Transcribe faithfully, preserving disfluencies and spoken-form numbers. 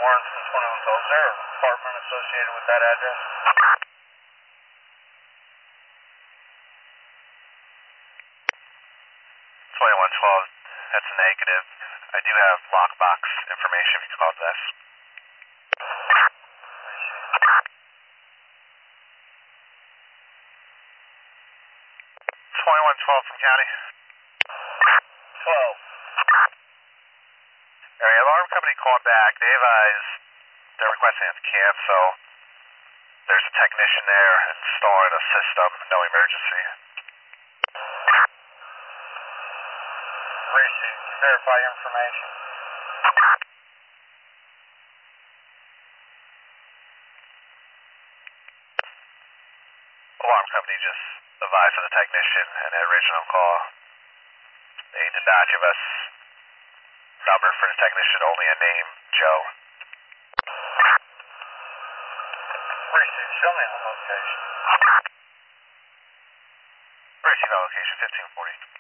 Warren from twenty-one twelve. Is there an apartment associated with that address? twenty-one twelve, that's a negative. I do have lockbox information if you can call this. twenty-one twelve from county. twelve. Area alarm company called back. They advise they're requesting at the camp, so there's a technician there installing a system, no emergency. Appreciate it. Verify your information. Alarm company just advised of the technician and the original call. They did not give us number for the technician, only a name, Joe. Appreciate it. Show me the location. Receive on location fifteen forty.